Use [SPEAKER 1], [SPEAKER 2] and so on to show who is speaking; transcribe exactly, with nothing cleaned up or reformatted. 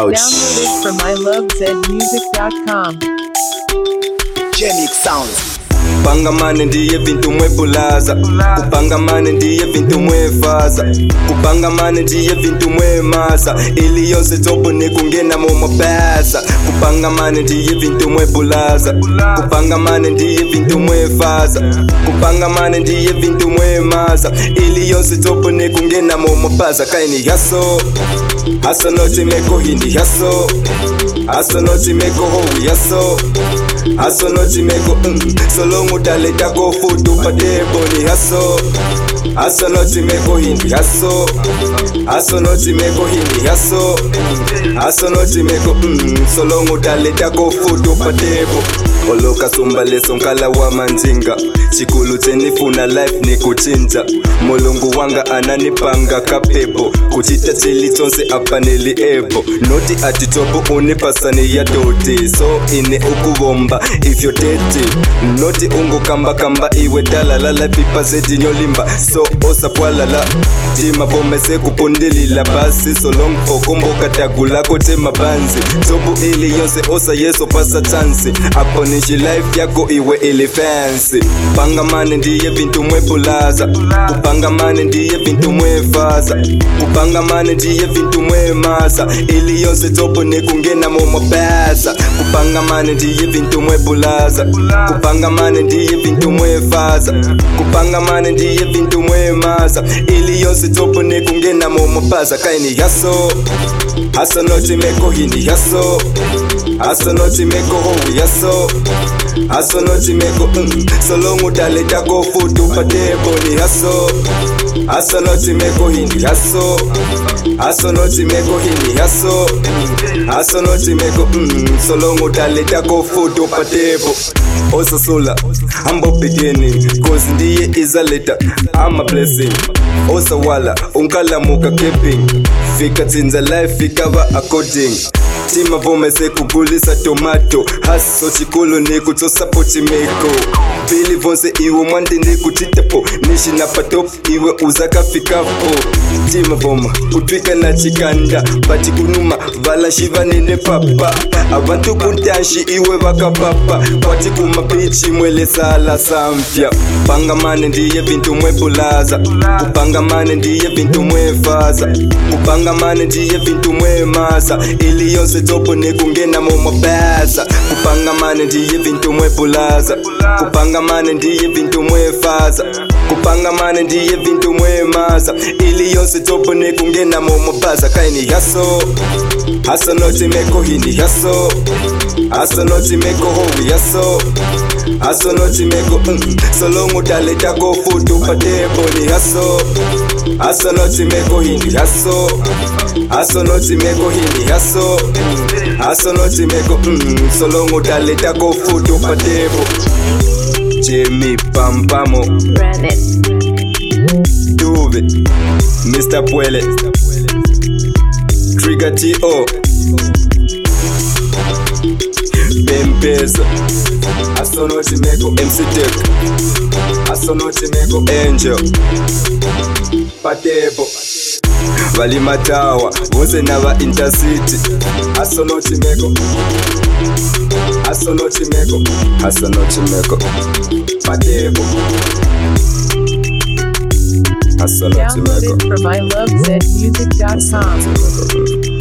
[SPEAKER 1] Ouch.
[SPEAKER 2] Download it from i love z music dot com.
[SPEAKER 3] Genic Sounds.
[SPEAKER 1] Kupangamane ndiye vintu mwebulaza, kupangamane ndiye vintu mwefaza, kupangamane ndiye vintu mwemaza, ili yose topo ni kungena momabasa. Kupangamane ndiye vintu mwebulaza, kupangamane ndiye vintu mwefaza, kupangamane ndiye vintu mwemaza, ili yose topo ni kungena momabasa. Kaini yaso, haso noti meko hindi yaso, haso noti meko howi yaso, haso noti meko mm, solo udaleta go futu patebo ni haso, haso noti meko hindi haso, haso noti meko hindi haso, haso noti meko mm, solo udaleta go futu patebo. Oloka sumba leso nkala wa manzinga, chikulu tenifuna life ni kuchinja, mulungu wanga ananipanga kapepo, kuchita chili tonse apa nili ebo, noti atitopo unipasani ya doti, so ine ukuvomba if you're dirty, noti ungu kamba kamba iwe dalalala pipa zedi nyolimba, so osa pwalala, jima bome se kupundilila basi, so long okombo katagula kote mabanzi, tobu ili yonse osa yeso pasa chansi, apo nishi life yako iwe ili fancy. Kupangamane ndiye vintu mwebulaza, kupangamane ndiye vintu mwefaza, kupangamane ndiye vintu mwemaza, ili yonse topo ni kungena momabasa. Kupangamane ndiye vintu mwebulaza, kupangamane ndiye vintu mwefaza, kupangamane ndiye vintu mwemaza, ili yonse topo ni kungena momabasa. Kaini yaso, haso noti meko hindi yaso, haso noti meko howi yaso, haso noti meko mm, solo udaleta go futu patebo ni haso, haso noti meko hindi haso, haso noti meko hindi haso, haso noti meko mm, solo udaleta go futu patebo. Osa sola, humble beginning, cause ndiye is a letter, I'm a blessing. Osa wala, unkala muka keeping, fika tinza life fikava according. Tima vome se kugulisa tomato, haso chikulu ni kutosa pochimeko, Bili vonse iwe mwandi ni kutitepo, nishi na patop iwe uzaka fikapo. Tima voma, kutwika na chikanda, bati kunuma, vala shiva nene papa, abantu kuntashi iwe waka papa, kwati kumapichi mwele sala samfya. Kupangamane ndiye vintu mwebulaza, kupangamane ndiye vintu mwefaza, kupangamane ndiye vintu mwemaza, ili yonse topo ni kungena momabasa. Kupangamane ndiye vintu mwebulaza, kupangamane ndiye vintu mwefaza, kupangamane ndiye vintu mwemaza, ili yonse topo ni kungena momabasa. Kaini yaso, haso noti meko hindi yaso, haso noti meko howi yaso, haso noti meko mm, solo udaleta go futu patebo ni haso, haso noti meko hindi haso, haso noti meko hindi haso, haso noti meko mm, solo udaleta go futu patebo. Jimmy Pampamo, Duve, Mister Puele, Trigger T O, Bempezo, Asonoti Meko M C Tech, Asonoti Meko Angel, Patebo, Valimatawa, Vose Nava Intercity, Asonoti Meko, Asonoti Meko, Asonoti Meko, Patebo, Asonoti
[SPEAKER 2] Download
[SPEAKER 1] Meko.
[SPEAKER 2] it from i love z music dot com.